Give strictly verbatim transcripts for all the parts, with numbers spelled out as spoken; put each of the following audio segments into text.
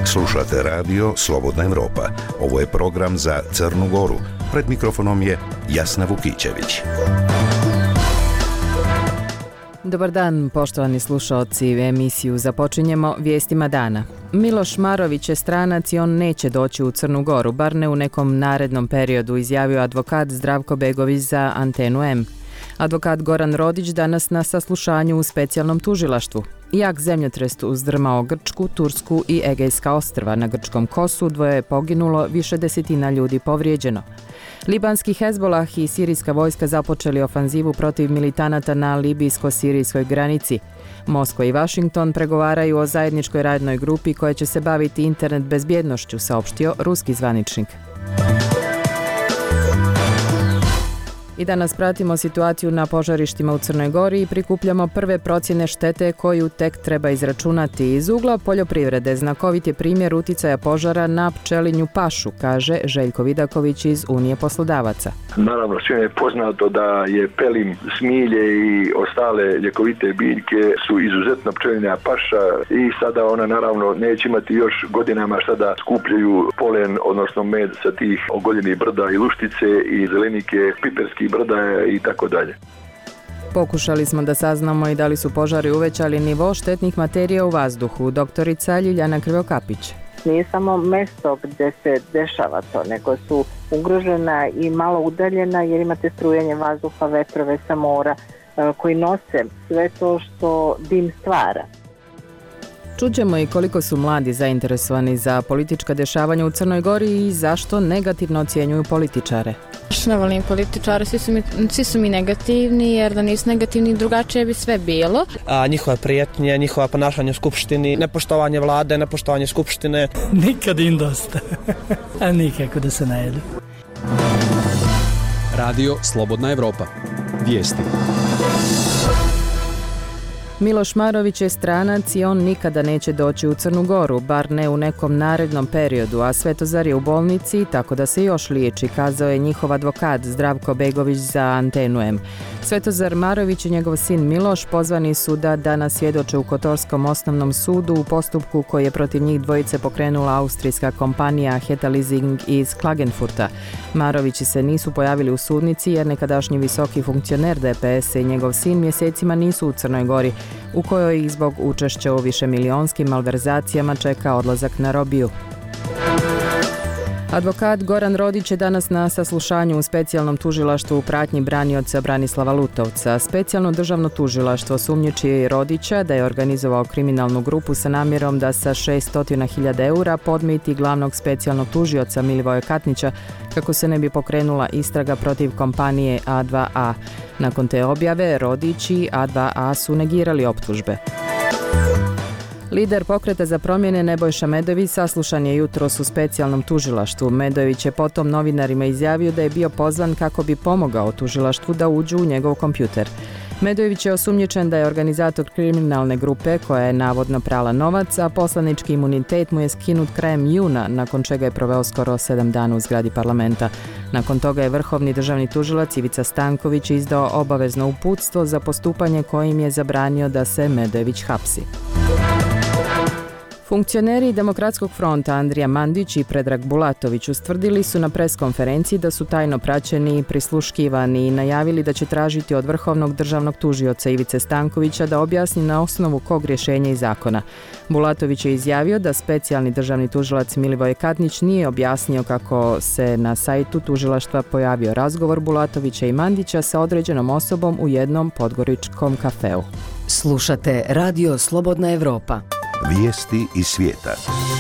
Slušate radio Slobodna Evropa. Ovo je program za Crnu Goru. Pred mikrofonom je Jasna Vukićević. Dobar dan, poštovani slušaoci. Emisiju započinjemo vijestima dana. Miloš Marović je stranac i on neće doći u Crnu Goru, bar ne u nekom narednom periodu, izjavio advokat Zdravko Begović za Antenu M. Advokat Goran Rodić danas na saslušanju u specijalnom tužilaštvu. Jak zemljotres uzdrmao Grčku, Tursku i Egejska ostrva. Na grčkom Kosu dvoje je poginulo, više desetina ljudi povrijeđeno. Libanski Hezbolah i sirijska vojska započeli ofanzivu protiv militanata na libijsko-sirijskoj granici. Moskva i Washington pregovaraju o zajedničkoj radnoj grupi koja će se baviti internet bezbjednošću, saopštio ruski zvaničnik. I danas pratimo situaciju na požarištima u Crnoj Gori i prikupljamo prve procjene štete koju tek treba izračunati. Iz ugla poljoprivrede znakovit je primjer uticaja požara na pčelinju pašu, kaže Željko Vidaković iz Unije poslodavaca. Naravno, svima je poznato da je pelin, smilje i ostale ljekovite biljke su izuzetno pčelinja paša i sada ona naravno neće imati još godinama šta da skupljaju polen, odnosno med sa tih ogoljenih brda i luštice i zelenike, piperskih brda i tako dalje. Pokušali smo da saznamo i da li su požari uvećali nivo štetnih materija u vazduhu. Doktorica Ljiljana Krivokapić. Nije samo mesto gdje se dešava to, nego su ugrožena i malo udaljena jer imate strujanje vazduha, vetrove sa mora koji nose sve to što dim stvara. Čućemo i koliko su mladi zainteresovani za politička dešavanja u Crnoj Gori i zašto negativno ocjenjuju političare. Ne volim političare, svi su mi, svi su mi negativni, jer da nisu negativni drugačije bi sve bilo. A, njihove prijetnje, njihova ponašanje u skupštini, nepoštovanje vlade, nepoštovanje skupštine. Nikad im dosta, a nikako da se ne jedu. Radio Slobodna Evropa. Vijesti. Miloš Marović je stranac i on nikada neće doći u Crnu Goru, bar ne u nekom narednom periodu, a Svetozar je u bolnici, tako da se još liječi, kazao je njihov advokat Zdravko Begović za Antenu M. Svetozar Marović i njegov sin Miloš pozvani su da danas svjedoče u Kotorskom osnovnom sudu u postupku koji je protiv njih dvojice pokrenula austrijska kompanija Heta Leasing iz Klagenfurta. Marovići se nisu pojavili u sudnici jer nekadašnji visoki funkcioner D P S i njegov sin mjesecima nisu u Crnoj Gori, u kojoj ih zbog učešća u višemilijonskim malverzacijama čeka odlazak na robiju. Advokat Goran Rodić je danas na saslušanju u specijalnom tužilaštvu u pratnji branioca Branislava Lutovca. Specijalno državno tužilaštvo sumnjiči Rodića da je organizovao kriminalnu grupu sa namjerom da sa šesto hiljada eura podmiti glavnog specijalnog tužioca Milivoja Katnića kako se ne bi pokrenula istraga protiv kompanije A dva A. Nakon te objave Rodić i A dva A su negirali optužbe. Lider Pokreta za promjene Nebojša Medović saslušan je jutros u specijalnom tužilaštvu. Medović je potom novinarima izjavio da je bio pozvan kako bi pomogao tužilaštvu da uđu u njegov kompjuter. Medović je osumnjičen da je organizator kriminalne grupe koja je navodno prala novac, a poslanički imunitet mu je skinut krajem juna, nakon čega je proveo skoro sedam dana u zgradi parlamenta. Nakon toga je vrhovni državni tužilac Ivica Stanković izdao obavezno uputstvo za postupanje kojim je zabranio da se Medović hapsi. Funkcioneri Demokratskog fronta Andrija Mandić i Predrag Bulatović ustvrdili su na preskonferenciji da su tajno praćeni i prisluškivani i najavili da će tražiti od vrhovnog državnog tužioca Ivice Stankovića da objasni na osnovu kog rješenja i zakona. Bulatović je izjavio da specijalni državni tužilac Milivoj Katnić nije objasnio kako se na sajtu tužilaštva pojavio razgovor Bulatovića i Mandića sa određenom osobom u jednom podgoričkom kafeu. Slušate Radio Slobodna Evropa. Vijesti iz svijeta.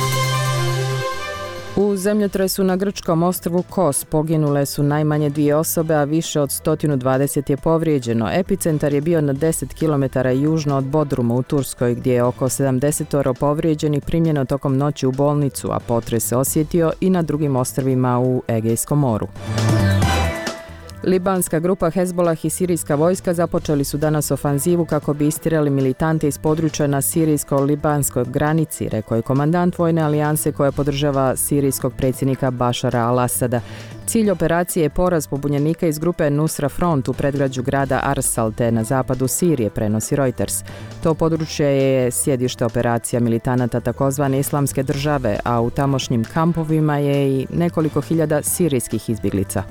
U zemljotresu na grčkom ostrvu Kos poginule su najmanje dvije osobe, a više od sto dvadeset je povrijeđeno. Epicentar je bio na deset kilometara južno od Bodruma u Turskoj, gdje je oko sedamdeset povrijeđenih primljeno tokom noći u bolnicu, a potres se osjetio i na drugim ostrvima u Egejskom moru. Libanska grupa Hezbolah i sirijska vojska započeli su danas ofanzivu kako bi istirali militante iz područja na sirijsko-libanskoj granici, rekao je komandant vojne alijanse koja podržava sirijskog predsjednika Bašara al-Asada. Cilj operacije je poraz pobunjenika iz grupe Nusra Front u predgrađu grada Arsal te na zapadu Sirije, prenosi Reuters. To područje je sjedište operacija militanata takozvane Islamske države, a u tamošnjim kampovima je i nekoliko hiljada sirijskih izbjeglica.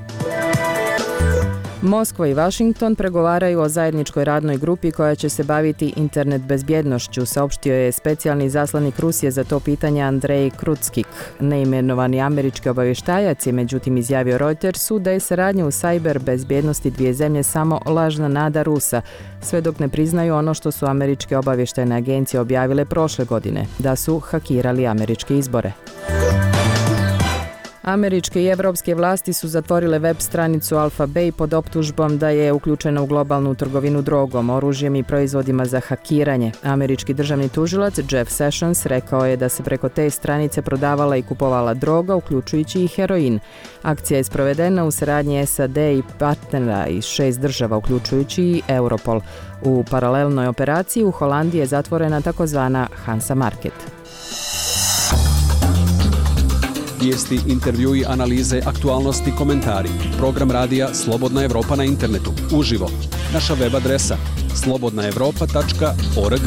Moskva i Washington pregovaraju o zajedničkoj radnoj grupi koja će se baviti internet bezbjednošću, saopštio je specijalni izaslanik Rusije za to pitanje Andrej Krutskik. Neimenovani američki obavještajac je međutim izjavio Reutersu da je saradnja u sajber bezbjednosti dvije zemlje samo lažna nada Rusa, sve dok ne priznaju ono što su američke obavještajne agencije objavile prošle godine, da su hakirali američke izbore. Američke i evropske vlasti su zatvorile web stranicu Alphabet pod optužbom da je uključena u globalnu trgovinu drogom, oružjem i proizvodima za hakiranje. Američki državni tužilac Jeff Sessions rekao je da se preko te stranice prodavala i kupovala droga, uključujući i heroin. Akcija je sprovedena u saradnji S A D i partnera iz šest država, uključujući i Europol. U paralelnoj operaciji u Holandiji je zatvorena takozvana Hansa Market. Vijesti, intervjui, analize, aktualnosti, komentari. Program radija Slobodna Evropa na internetu. Uživo. Naša web adresa slobodna evropa tačka org.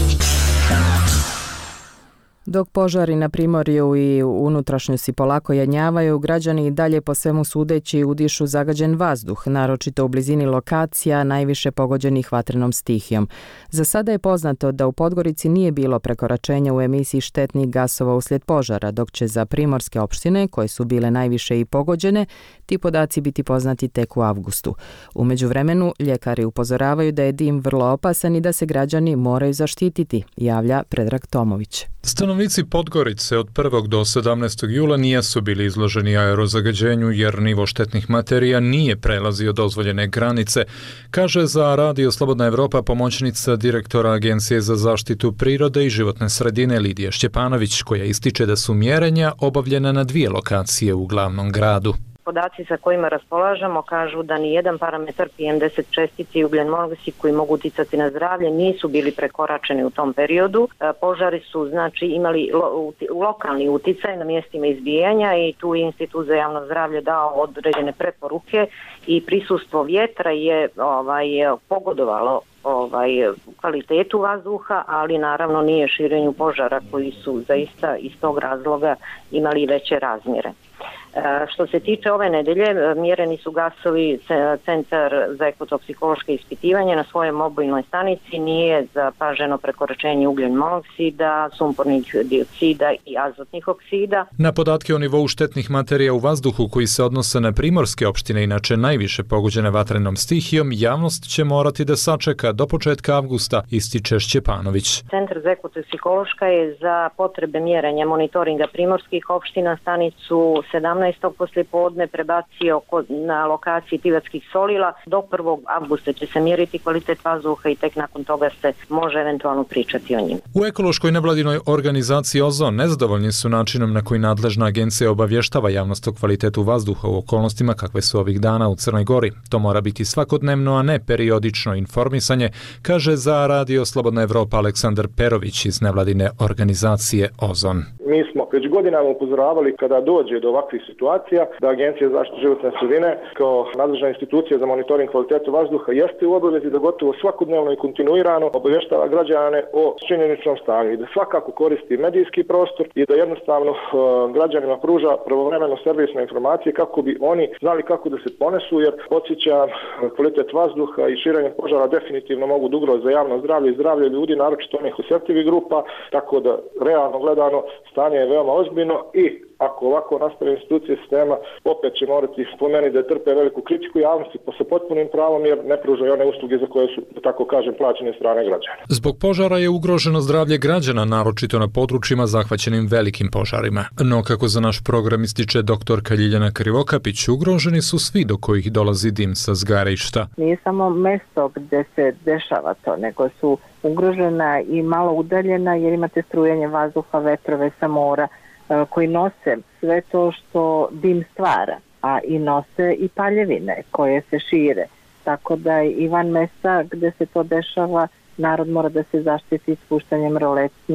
Dok požari na Primorju i u unutrašnjosti polako jenjavaju, građani i dalje po svemu sudeći udišu zagađen vazduh, naročito u blizini lokacija najviše pogođenih vatrenom stihijom. Za sada je poznato da u Podgorici nije bilo prekoračenja u emisiji štetnih gasova uslijed požara, dok će za primorske opštine, koje su bile najviše i pogođene, ti podaci biti poznati tek u avgustu. U međuvremenu, ljekari upozoravaju da je dim vrlo opasan i da se građani moraju zaštititi, javlja Predrag Tomović. Stanovnici Podgorice od prvog do sedamnaestog jula nisu bili izloženi aerozagađenju jer nivo štetnih materija nije prelazio dozvoljene granice, kaže za Radio Slobodna Evropa pomoćnica direktora Agencije za zaštitu prirode i životne sredine Lidija Šćepanović, koja ističe da su mjerenja obavljena na dvije lokacije u glavnom gradu. Podaci sa kojima raspolažemo kažu da ni jedan parametar P M deset čestice i ugljen monoksid koji mogu uticati na zdravlje nisu bili prekoračeni u tom periodu. Požari su znači imali lo, lokalni uticaj na mjestima izbijanja i tu je Institut za javno zdravlje dao određene preporuke i prisustvo vjetra je ovaj, pogodovalo ovaj, kvalitetu vazduha, ali naravno nije širenju požara koji su zaista iz tog razloga imali veće razmjere. Što se tiče ove nedelje, mjereni su gasovi, Centar za ekotoksikološke ispitivanje na svojoj mobilnoj stanici nije zapaženo prekoračenje ugljen monoksida, sumpornih dioksida i azotnih oksida. Na podatke o nivou štetnih materija u vazduhu koji se odnose na primorske opštine, inače najviše pogođene vatrenom stihijom, javnost će morati da sačeka do početka avgusta, ističe Šćepanović. Centar za ekotoksikološka je za potrebe mjerenja monitoringa primorskih opština stanicu sedamnaestog poslijepodne prebacio na lokaciji Pivatskih solila. Do prvog avgusta će se mjeriti kvalitet vazduha i tek nakon toga se može eventualno pričati o njim. U ekološkoj nevladinoj organizaciji Ozon nezadovoljni su načinom na koji nadležna agencija obavještava javnost o kvalitetu vazduha u okolnostima kakve su ovih dana u Crnoj Gori. To mora biti svakodnevno, a ne periodično informisanje, kaže za Radio Slobodna Evropa Aleksandar Perović iz nevladine organizacije Ozon. Mi smo već godinama upozoravali kada dođe do ovakvih situacija da Agencija za zaštitu životne sredine kao nadležna institucija za monitoring kvalitete vazduha jeste u obavezi da gotovo svakodnevno i kontinuirano obavještava građane o činjeničnom stanju i da svakako koristi medijski prostor i da jednostavno uh, građanima pruža pravovremeno servisne informacije kako bi oni znali kako da se ponesu, jer podsjeća kvalitet vazduha i širenje požara definitivno mogu da ugroze javno zdravlje i zdravlje ljudi, naročito onih osjetljivih grupa, tako da realno gledano stanje je veoma ozbiljno i ako ovako nastave institucije sistema, opet će morati spomenuti da trpe veliku kritiku javnosti po sa potpunim pravom jer ne pružaju one usluge za koje su, tako kažem, plaćene strane građana. Zbog požara je ugroženo zdravlje građana, naročito na područjima zahvaćenim velikim požarima. No, kako za naš program ističe doktorka Ljiljana Krivokapić, ugroženi su svi do kojih dolazi dim sa zgarišta. Nije samo mesto gdje se dešava to, nego su ugrožena i malo udaljena jer imate strujanje vazduha, vetrove sa mora, koji nose sve to što dim stvara, a i nose i paljevine koje se šire. Tako da i van mesta gdje se to dešava, narod mora da se zaštiti spuštanjem roletni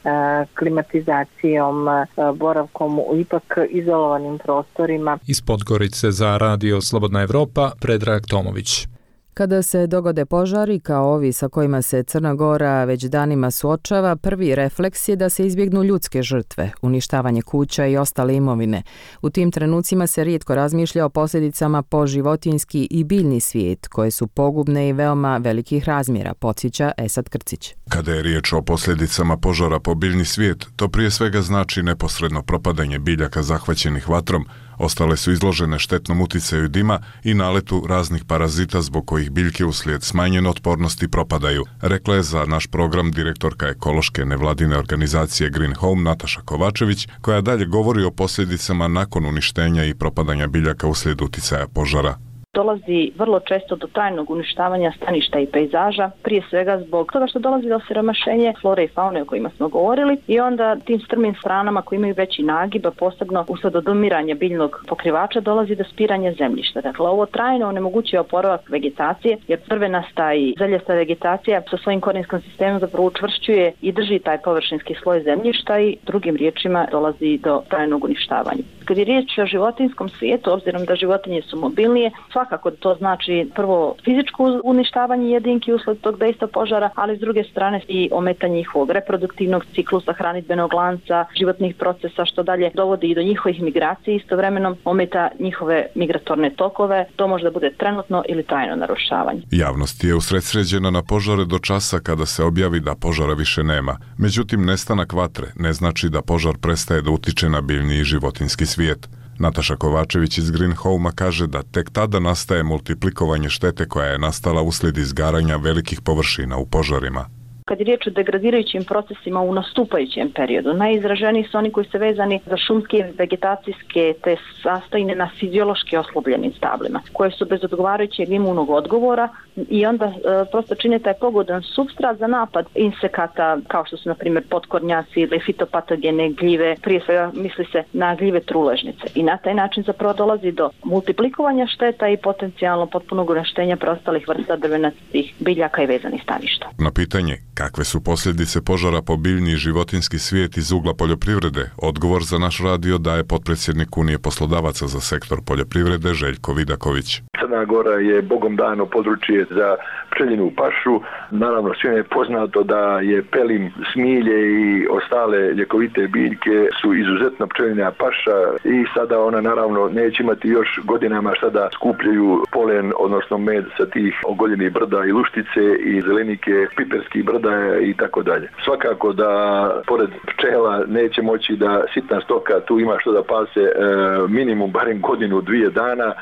klimatizacijom, boravkom u ipak izolovanim prostorima. Iz Podgorice za Radio Slobodna Evropa, Predrag Tomović. Kada se dogode požari kao ovi sa kojima se Crna Gora već danima suočava, prvi refleks je da se izbjegnu ljudske žrtve, uništavanje kuća i ostale imovine. U tim trenucima se rijetko razmišlja o posljedicama po životinjski i biljni svijet, koje su pogubne i veoma velikih razmjera, podsjeća Esad Krcić. Kada je riječ o posljedicama požara po biljni svijet, to prije svega znači neposredno propadanje biljaka zahvaćenih vatrom. Ostale su izložene štetnom uticaju dima i naletu raznih parazita zbog kojih biljke uslijed smanjene otpornosti propadaju, rekla je za naš program direktorka ekološke nevladine organizacije Green Home Nataša Kovačević, koja dalje govori o posljedicama nakon uništenja i propadanja biljaka uslijed uticaja požara. Dolazi vrlo često do trajnog uništavanja staništa i pejzaža, prije svega zbog toga što dolazi do osiromašenja flore i faune o kojima smo govorili i onda tim strmim stranama koji imaju veći nagib, a posebno usled odumiranja biljnog pokrivača dolazi do spiranja zemljišta. Dakle, ovo trajno onemogućuje oporavak vegetacije jer crvenasta i zeljasta vegetacija sa svojim korijenskim sistemom zapravo učvršćuje i drži taj površinski sloj zemljišta i drugim riječima dolazi do trajnog uništavanja. Kad je riječ o životinjskom svijetu, obzirom da životinje su mobilnije, svakako to znači prvo fizičko uništavanje jedinki usled tog dejstva požara, ali s druge strane i ometanje njihovog reproduktivnog ciklusa, hranidbenog lanca, životnih procesa, što dalje dovodi i do njihovih migracija, istovremeno ometa njihove migratorne tokove. To može da bude trenutno ili trajno narušavanje. Javnost je usredsređena na požare do časa kada se objavi da požara više nema. Međutim, nestanak vatre ne znači da požar prestaje da utiče na biljni i životinjski svijet. Nataša Kovačević iz Green Home-a kaže da tek tada nastaje multiplikovanje štete koja je nastala uslijed izgaranja velikih površina u požarima. Kad je riječ o degradirajućim procesima u nastupajućem periodu, najizraženiji su oni koji su vezani za šumske, vegetacijske te sastojine na fiziološki oslabljenim stablima, koje su bez odgovarajućeg imunog odgovora i onda e, prosto čine taj pogodan supstrat za napad insekata kao što su na primjer potkornjaci ili fitopatogene gljive, prije svega misli se na gljive truležnice i na taj način zapravo dolazi do multiplikovanja šteta i potencijalno potpunog uništenja preostalih vrsta drvenastih biljaka i vezanih staništa. Na pitanje kakve su posljedice požara po biljni i životinjski svijet iz ugla poljoprivrede, odgovor za naš radio daje potpredsjednik Unije poslodavaca za sektor poljoprivrede Željko Vidaković. Crna Gora je bogom dano područje za pčeljinu pašu. Naravno, svima je poznato da je pelin, smilje i ostale ljekovite biljke su izuzetno pčeljina paša i sada ona naravno neće imati još godinama šta da skupljaju polen, odnosno med sa tih ogoljenih brda i luštice i zelenike, piperskih brda i tako dalje. Svakako da pored pčela neće moći da sitna stoka tu ima što da pase e, minimum barem godinu, dvije dana,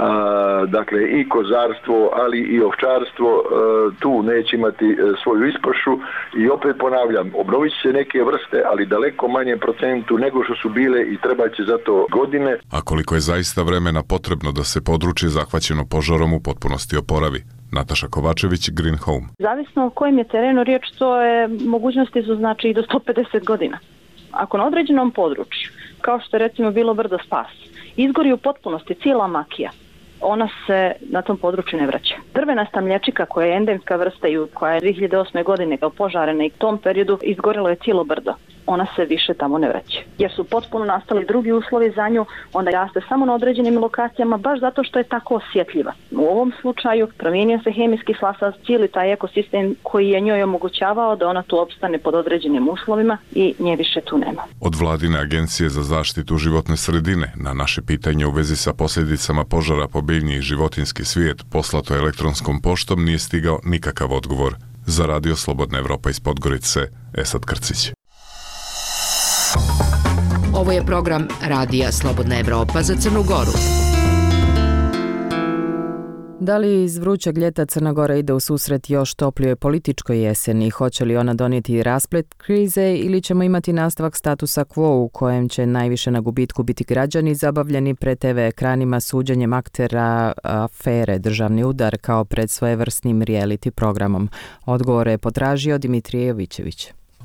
a, dakle i kozarstvo, ali i ovčarstvo e, tu neće imati e, svoju ispašu i opet ponavljam, obnovit će se neke vrste, ali daleko manjem procentu nego što su bile i treba će za to godine. A koliko je zaista vremena potrebno da se područje zahvaćeno požarom u potpunosti oporavi? Nataša Kovačević, Green Home. Zavisno o kojem je terenu riječ, to je mogućnosti su znači i do sto pedeset godina. Ako na određenom području, kao što je recimo bilo brdo Spas, izgori u potpunosti cijela makija, ona se na tom području ne vraća. Drvenasta mlječika koja je endemska vrsta i koja je dvije hiljade osme godine opožarena i u tom periodu izgorilo je cijelo brdo. Ona se više tamo ne vraća. Jer su potpuno nastali drugi uslovi za nju, onda raste samo na određenim lokacijama baš zato što je tako osjetljiva. U ovom slučaju promijenio se hemijski sastav, cijeli taj ekosistem koji je njoj omogućavao da ona tu opstane pod određenim uslovima i nje više tu nema. Od Vladine agencije za zaštitu životne sredine na naše pitanje u vezi sa posljedicama požara po biljni i životinjski svijet poslato elektronskom poštom nije stigao nikakav odgovor. Za Radio Slobodna Evropa iz Podgorice, Esad Krcić. Ovo je program Radija Slobodna Evropa za Crnu Goru. Da li iz vrućeg ljeta Crna Gora ide u susret još toplijoj političkoj jeseni? Hoće li ona donijeti rasplet krize ili ćemo imati nastavak statusa quo u kojem će najviše na gubitku biti građani zabavljeni pred te ve ekranima suđenjem aktera afere Državni udar kao pred svojevrsnim reality programom? Odgovor je potražio Dimitrije Jovićević.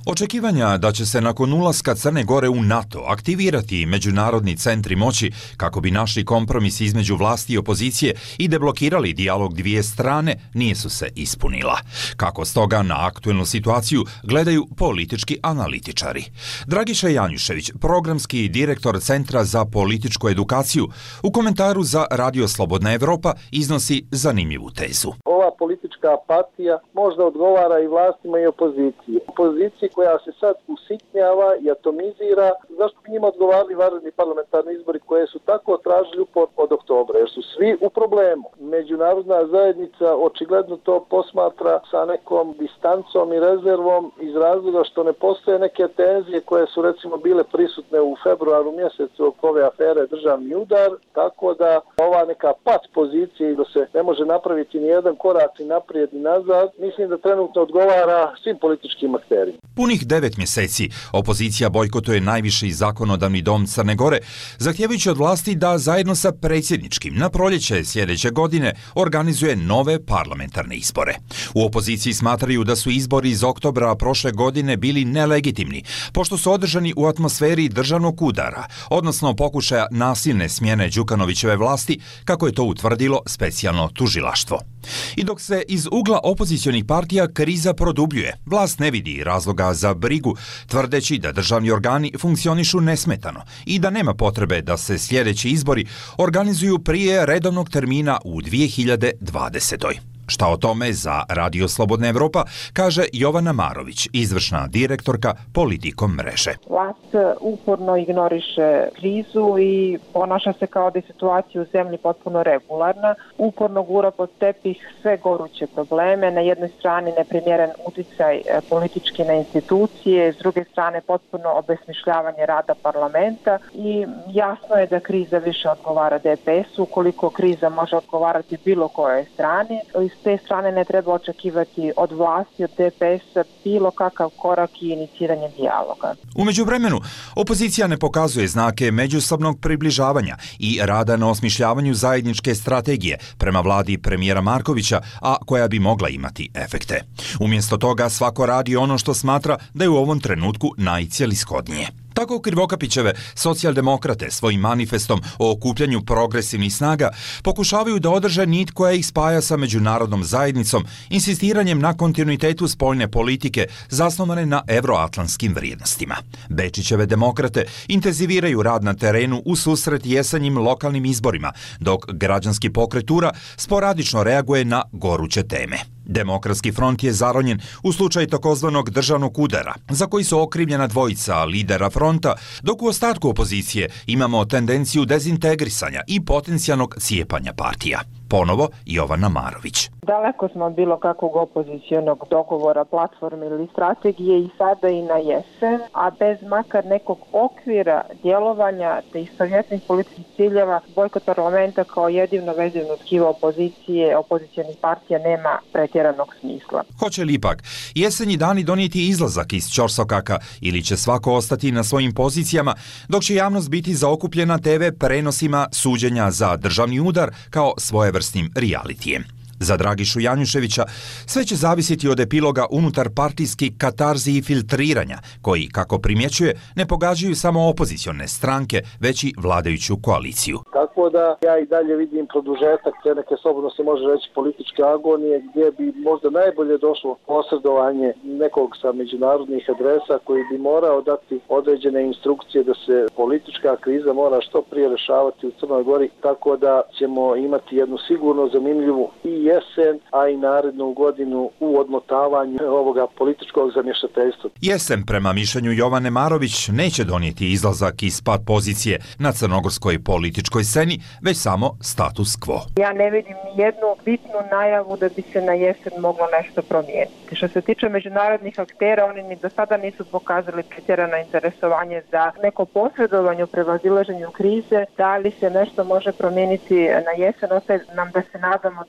Očekivanja da će se nakon ulaska Crne Gore u NATO aktivirati međunarodni centri moći kako bi našli kompromis između vlasti i opozicije i deblokirali dijalog dvije strane nisu se ispunila. Kako stoga na aktuelnu situaciju gledaju politički analitičari. Dragiša Janjušević, programski direktor Centra za političku edukaciju, u komentaru za Radio Slobodna Evropa iznosi zanimljivu tezu. Ova politička apatija možda odgovara i vlastima i opoziciji. Opoziciji koja se sad usitnjava i atomizira, zašto bi njima odgovarali vanredni parlamentarni izbori koje su tako tražili od oktobra, jer su svi u problemu. Međunarodna zajednica očigledno to posmatra sa nekom distancom i rezervom iz razloga što ne postoje neke tenzije koje su recimo bile prisutne u februaru mjesecu oko ove afere državni udar, tako da ova neka pat pozicija i da se ne može napraviti ni jedan korak ni naprijed ni nazad, mislim da trenutno odgovara svim političkim akterima. Punih devet mjeseci opozicija bojkotuje najviši zakonodavni dom Crne Gore, zahtijevajući od vlasti da zajedno sa predsjedničkim na proljeće sljedeće godine organizuje nove parlamentarne izbore. U opoziciji smatraju da su izbori iz oktobra prošle godine bili nelegitimni, pošto su održani u atmosferi državnog udara, odnosno pokušaja nasilne smjene Đukanovićeve vlasti, kako je to utvrdilo specijalno tužilaštvo. I dok se iz ugla opozicionih partija kriza produbljuje, vlast ne vidi razloga za brigu, tvrdeći da državni organi funkcionišu nesmetano i da nema potrebe da se sljedeći izbori organizuju prije redovnog termina u dvije hiljade dvadesetoj. Šta o tome za Radio Slobodna Evropa kaže Jovana Marović, izvršna direktorka Politikom mreže. Vlast uporno ignoriše krizu i ponaša se kao da je situacija u zemlji potpuno regularna. Uporno gura pod tepih sve goruće probleme. Na jednoj strani neprimjeren uticaj politički na institucije, s druge strane potpuno obesmišljavanje rada parlamenta i jasno je da kriza više odgovara D P S-u, ukoliko kriza može odgovarati bilo kojoj strani. S te strane ne treba očekivati od vlasti, od D P S-a bilo kakav korak i iniciranje dijaloga. U međuvremenu, opozicija ne pokazuje znake međusobnog približavanja i rada na osmišljavanju zajedničke strategije prema vladi premijera Markovića, a koja bi mogla imati efekte. Umjesto toga svako radi ono što smatra da je u ovom trenutku najcjelishodnije. Tako Krivokapićeve socijaldemokrate svojim manifestom o okupljanju progresivnih snaga pokušavaju da održe nit koja ih spaja sa međunarodnom zajednicom, insistiranjem na kontinuitetu spoljne politike zasnovane na evroatlantskim vrijednostima. Bečićeve demokrate intenziviraju rad na terenu u susret jesenjim lokalnim izborima, dok građanski pokret U R A sporadično reaguje na goruće teme. Demokratski front je zaronjen u slučaju takozvanog državnog udara, za koji su okrivljena dvojica lidera fronta, dok u ostatku opozicije imamo tendenciju dezintegrisanja i potencijalnog cijepanja partija. Ponovo Jovana Marović. Daleko smo od bilo kakvog opozicionog dogovora, platforme ili strategije i sada i na jesen, a bez makar nekog okvira djelovanja te istovjetnih političkih ciljeva, bojkot parlamenta kao jedino vezivno tkivo opozicije, opozicionih partija nema pretjeranog smisla. Hoće li ipak jesenji dani donijeti izlazak iz ćorsokaka ili će svako ostati na svojim pozicijama, dok će javnost biti zaokupljena te ve prenosima suđenja za državni udar kao svojevrsnim realitijem? Za Dragišu Janjuševića sve će zavisiti od epiloga unutar partijskih katarzi i filtriranja, koji, kako primjećuje, ne pogađaju samo opozicione stranke, već i vladajuću koaliciju. Tako da ja i dalje vidim produžetak te neke, slobodno se može reći, političke agonije, gdje bi možda najbolje došlo posredovanje nekog sa međunarodnih adresa koji bi morao dati određene instrukcije da se politička kriza mora što prije rešavati u Crnoj Gori, tako da ćemo imati jednu sigurno zanimljivu i jesen, a i narednu godinu u odmotavanju ovoga političkog zamješateljstva. Jesen, prema mišljenju Jovane Marović, neće donijeti izlazak iz pad pozicije na crnogorskoj političkoj sceni, već samo status quo. Ja ne vidim ni jednu bitnu najavu da bi se na jesen moglo nešto promijeniti. Što se tiče međunarodnih aktera, oni ni do sada nisu pokazali pretjerano interesovanje za neko posredovanje u prevazilaženju krize. Da li se nešto može promijeniti na jesen, ostaje nam da se nadamo da hoće,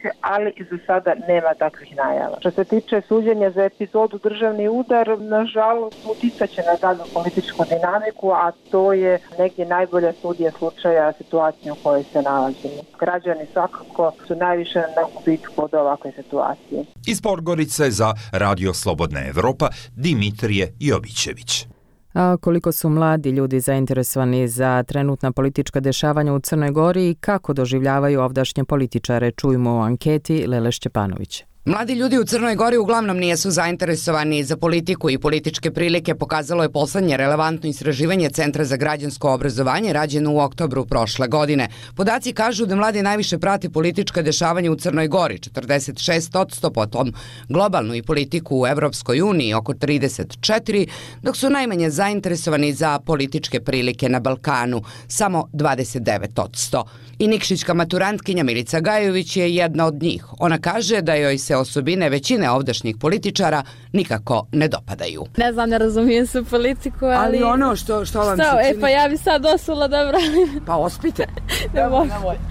ali za sada nema takvih najava. Što se tiče suđenja za epizodu državni udar, nažalost uticaće na dalju političku dinamiku, a to je negdje najbolja studija slučaja situacije u kojoj se nalazimo. Građani svakako su najviše na gubitku od ovakve situacije. Iz Podgorice za Radio Slobodna Evropa Dimitrije Jovićević. A koliko su mladi ljudi zainteresovani za trenutna politička dešavanja u Crnoj Gori i kako doživljavaju ovdašnje političare, čujemo u anketi Lele Šćepanović. Mladi ljudi u Crnoj Gori uglavnom nisu zainteresovani za politiku i političke prilike, pokazalo je poslednje relevantno istraživanje Centra za građansko obrazovanje rađeno u oktobru prošle godine. Podaci kažu da mladi najviše prate politička dešavanja u Crnoj Gori, četrdeset šest posto, potom globalnu i politiku u Evropskoj uniji, oko trideset četiri posto, dok su najmanje zainteresovani za političke prilike na Balkanu, samo dvadeset devet posto. I Nikšićka maturantkinja Milica Gajović je jedna od njih. Ona kaže da joj se osobine većine ovdašnjih političara nikako ne dopadaju. Ne znam, ne razumijem se politiku, ali... Ali ono što, što vam što, se čini... E pa ja bi sad osula da branim. Pa ospite. Ne mogu.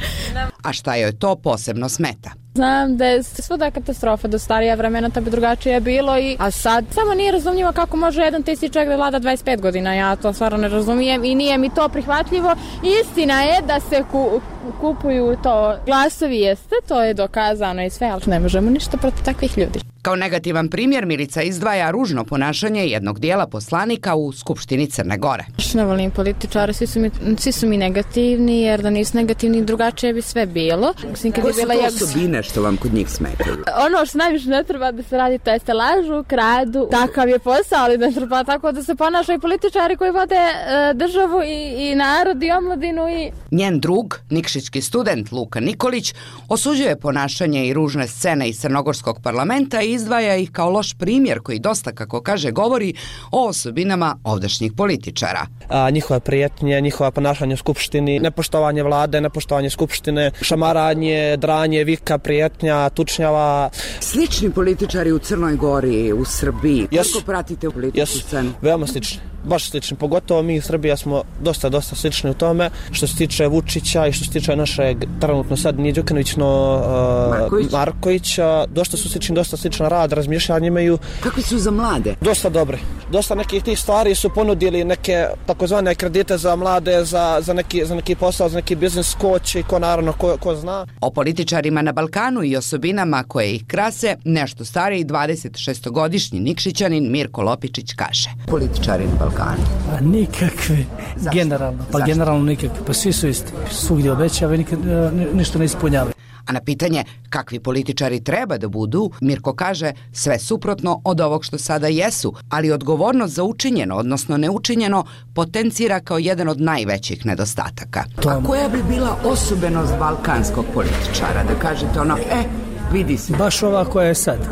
A šta joj to posebno smeta? Znam da je svuda katastrofa, do starija vremena to bi drugačije bilo, i, a sad samo nije razumljivo kako može jedan te isti čovjek da vlada dvadeset pet godina, ja to stvarno ne razumijem i nije mi to prihvatljivo. Istina je da se ku, kupuju to glasovi, jeste, to je dokazano i sve, ali ne možemo ništa protiv takvih ljudi. Kao negativan primjer Milica izdvaja ružno ponašanje jednog dijela poslanika u Skupštini Crne Gore. Ne volim političare, svi su mi, svi su mi negativni, jer da nisu negativni drugačije bi sve bilo. Mislim, kad Koje je bila su to osobine što vam kod njih smetaju? Ono što najviše ne treba da se radi, to jeste lažu, kradu, takav je posao, ali ne treba tako da se ponašaju političari koji vode e, državu i, i narod i omladinu. I... Njen drug, nikšićki student Luka Nikolić, osuđuje ponašanje i ružne scene iz crnogorskog parlamenta i izdvaja ih kao loš primjer koji dosta, kako kaže, govori o osobinama ovdašnjih političara. A, njihova prijetnje, njihova ponašanje u skupštini, nepoštovanje vlade, nepoštovanje skupštine, šamaranje, dranje, vika, prijetnja, tučnjava. Slični političari u Crnoj Gori, u Srbiji. Jesu. Kako pratite u političku Jesu. scenu? Veoma slični. Baš slični, pogotovo mi u Srbiji smo dosta, dosta slični u tome, što se tiče Vučića i što se tiče našeg, trenutno sad nije Đukanović, no uh, Marković. Markovića, dosta su slični, dosta sličan rad, razmišljanje imaju. Kakvi su za mlade? Dosta dobri. Dosta nekih tih stvari su ponudili neke takozvane kredite za mlade, za, za, neki, za neki posao, za neki biznis coach i ko naravno, ko, ko zna. O političarima na Balkanu i osobinama koje ih krase, nešto stariji dvadesetšestogodišnji Nikšićanin Mirko Lopičić kaže. Političari na Balkanu. A nikakve, Zašto? generalno, pa Zašto? generalno nikakve, pa svi su isti, svugdje obećava i nikad, ništa ne ispunjava. A na pitanje kakvi političari treba da budu, Mirko kaže sve suprotno od ovog što sada jesu, ali odgovornost za učinjeno, odnosno neučinjeno, potencira kao jedan od najvećih nedostataka. A koja bi bila osobenost balkanskog političara? Da kažete ono, e, vidi se. Baš ova koja je sad.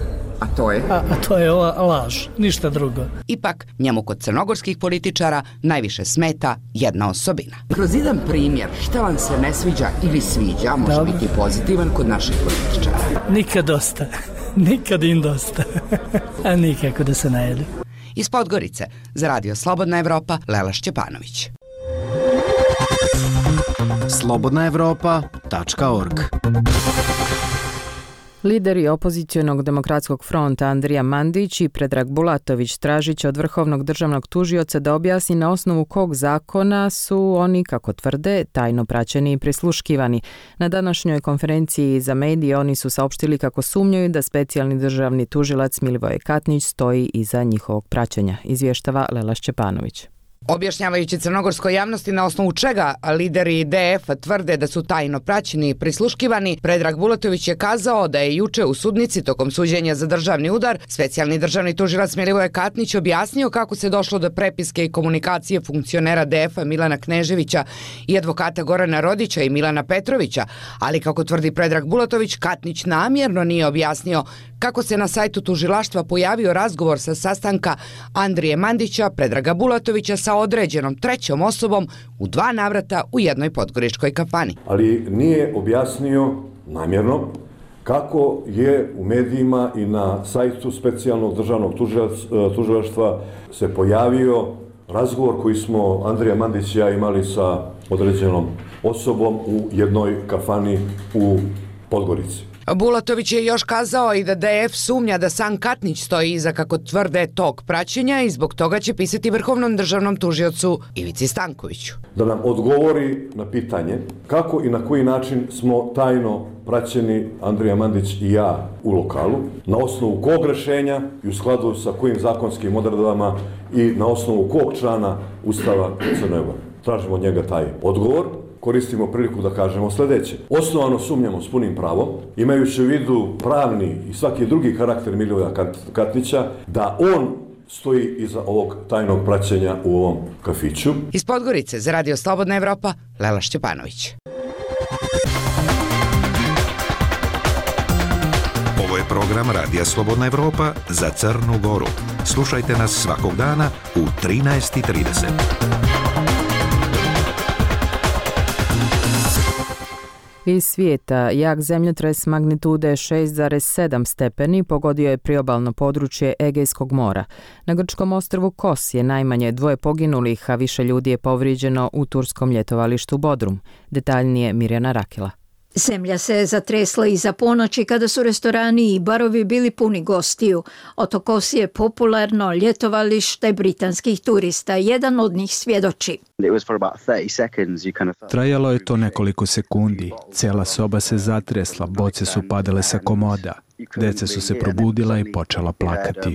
A to je? A, a to je ova laž, ništa drugo. Ipak, njemu kod crnogorskih političara najviše smeta jedna osobina. Kroz jedan primjer, šta vam se ne sviđa ili sviđa, može Dobro. biti pozitivan kod naših političara. Nikad dosta, nikad im dosta, a nikako da se najedu. Iz Podgorice, za Radio Slobodna Evropa, Lela Šćepanović. slobodna evropa tačka org. Lideri opozicionog demokratskog fronta Andrija Mandić i Predrag Bulatović tražit će od vrhovnog državnog tužioca da objasni na osnovu kog zakona su oni, kako tvrde, tajno praćeni i prisluškivani. Na današnjoj konferenciji za medije oni su saopštili kako sumnjaju da specijalni državni tužilac Milivoje Katnić stoji iza njihovog praćenja, izvještava Lela Šćepanović. Objašnjavajući crnogorskoj javnosti na osnovu čega lideri D F tvrde da su tajno praćeni i prisluškivani, Predrag Bulatović je kazao da je juče u sudnici tokom suđenja za državni udar specijalni državni tužilac Milivoje Katnić objasnio kako se došlo do prepiske i komunikacije funkcionera D F-a Milana Kneževića i advokata Gorana Rodića i Milana Petrovića, ali kako tvrdi Predrag Bulatović, Katnić namjerno nije objasnio kako se na sajtu tužilaštva pojavio razgovor sa sastanka Andrije Mandića, Predraga Bulatovića sa određenom trećom osobom u dva navrata u jednoj podgoričkoj kafani. Ali nije objasnio namjerno kako je u medijima i na sajtu specijalnog državnog tužilaštva se pojavio razgovor koji smo Andrija Mandić i ja imali sa određenom osobom u jednoj kafani u Podgorici. Bulatović je još kazao i da D F sumnja da sam Katnić stoji iza, kako tvrde, tog praćenja i zbog toga će pisati vrhovnom državnom tužiocu Ivici Stankoviću. Da nam odgovori na pitanje kako i na koji način smo tajno praćeni Andrija Mandić i ja u lokalu, na osnovu kog rešenja i u skladu sa kojim zakonskim odredbama i na osnovu kog člana Ustava Crne Gore. Tražimo od njega taj odgovor. Koristimo priliku da kažemo sljedeće. Osnovano sumnjamo s punim pravom, imajući u vidu pravni i svaki drugi karakter Milivoja Katnića, da on stoji iza ovog tajnog praćenja u ovom kafiću. Iz Podgorice za Radio Slobodna Evropa, Lela Šćepanović. Ovo je program Radija Slobodna Evropa za Crnu Goru. Slušajte nas svakog dana u trinaest i trideset. Iz svijeta, jak zemljotres magnitude šest zarez sedam stepeni pogodio je priobalno područje Egejskog mora. Na grčkom ostrvu Kos je najmanje dvoje poginulih, a više ljudi je povrijeđeno u turskom ljetovalištu Bodrum. Detaljnije Mirjana Rakila. Zemlja se zatresla iza ponoći kada su restorani i barovi bili puni gostiju. Otok Kos je popularno ljetovalište britanskih turista. Jedan od njih svjedoči. Trajalo je to nekoliko sekundi. Cijela soba se zatresla, boce su padale sa komoda. Deca su se probudila i počela plakati.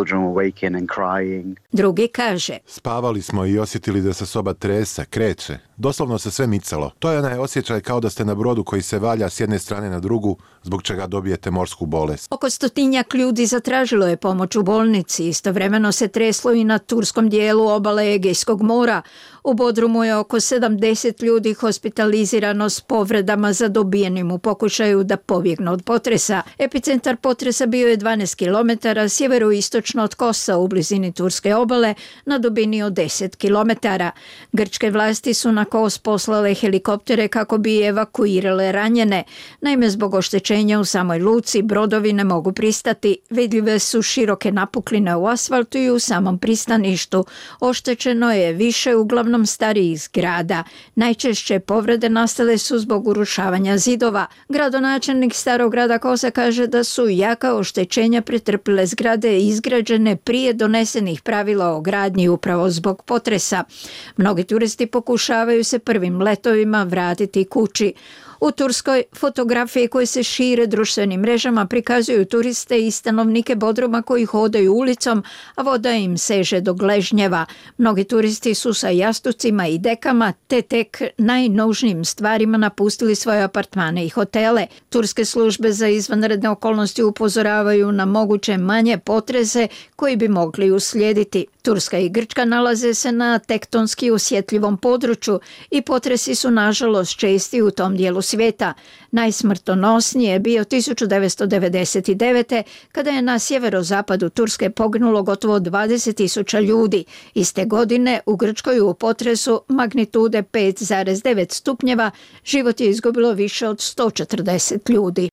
Drugi kaže: Spavali smo i osjetili da se soba trese, kreće. Doslovno se sve micalo. To je onaj osjećaj kao da ste na brodu koji se valja s jedne strane na drugu, zbog čega dobijete morsku bolest. Oko stotinjak ljudi zatražilo je pomoć u bolnici. Istovremeno se treslo i na turskom dijelu obale Egejskog mora. U Bodrumu je oko sedamdeset ljudi hospitalizirano s povredama zadobijenim u pokušaju da pobjegnu od potresa. Epicentar potresa bio je dvanaest kilometara sjeveroistočno od Kosa u blizini turske obale na dubini od deset kilometara. Grčke vlasti su na Kos poslale helikoptere kako bi evakuirale ranjene. Naime, zbog oštećenja u samoj luci brodovi ne mogu pristati. Vidljive su široke napukline u asfaltu i u samom pristaništu. Oštećeno je više uglavnom starijih zgrada. Najčešće povrede nastale su zbog urušavanja zidova. Gradonačelnik starog grada Kosa kaže da su jaka oštećenja pretrpile zgrade izgrađene prije donesenih pravila o gradnji upravo zbog potresa. Mnogi turisti pokušavaju se prvim letovima vratiti kući. U Turskoj fotografije koje se šire društvenim mrežama prikazuju turiste i stanovnike Bodruma koji hodaju ulicom, a voda im seže do gležnjeva. Mnogi turisti su sa jastucima i dekama te tek najnužnijim stvarima napustili svoje apartmane i hotele. Turske službe za izvanredne okolnosti upozoravaju na moguće manje potrese koji bi mogli uslijediti. Turska i Grčka nalaze se na tektonski osjetljivom području i potresi su nažalost česti u tom dijelu svijeta. Najsmrtonosniji je bio tisuću devetsto devedeset devete. kada je na sjeverozapadu Turske poginulo gotovo dvadeset tisuća ljudi. Iste godine u Grčkoj u potresu magnitude pet zarez devet stupnjeva život je izgubilo više od sto četrdeset ljudi.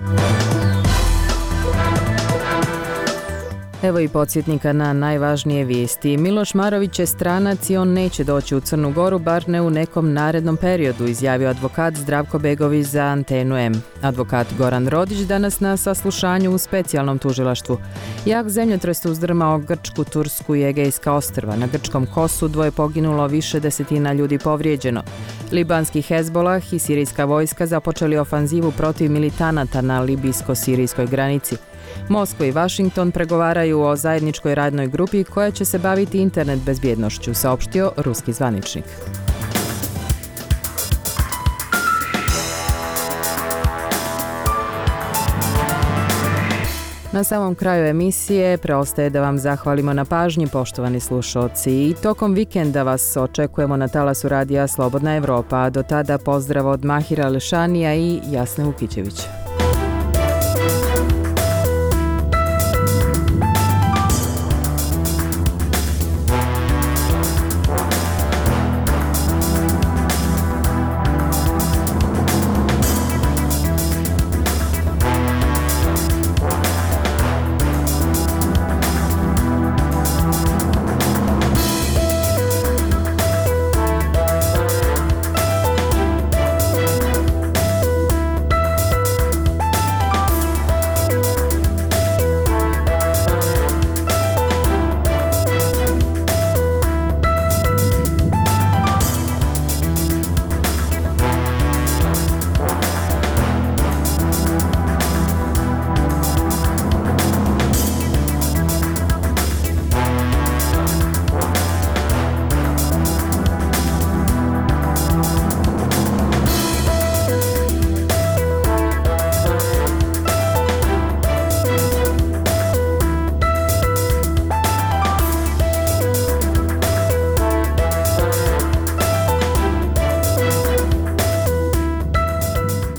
Evo i podsjetnika na najvažnije vijesti. Miloš Marović je stranac i on neće doći u Crnu Goru, bar ne u nekom narednom periodu, izjavio advokat Zdravko Begović za Antenu M. Advokat Goran Rodić danas na saslušanju u specijalnom tužilaštvu. Jak zemljotres uzdrmao Grčku, Tursku i Egejska ostrva. Na grčkom Kosu dvoje poginulo, više desetina ljudi povrijeđeno. Libanski Hezbolah i sirijska vojska započeli ofanzivu protiv militanata na libijsko-sirijskoj granici. Moskva i Washington pregovaraju o zajedničkoj radnoj grupi koja će se baviti internet bezbjednošću, saopštio ruski zvaničnik. Na samom kraju emisije preostaje da vam zahvalimo na pažnji, poštovani slušalci, i tokom vikenda vas očekujemo na talasu Radija Slobodna Evropa. Do tada pozdrav od Mahira Lešanija i Jasne Vukićevića.